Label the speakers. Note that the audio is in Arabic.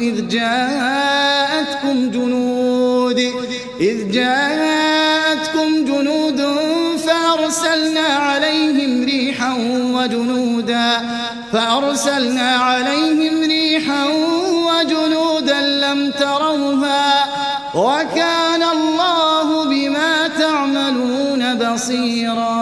Speaker 1: إذ جاءتكم جنود فأرسلنا عليهم ريحا وجنودا لم تروها وكان الله بما تعملون بصيرا.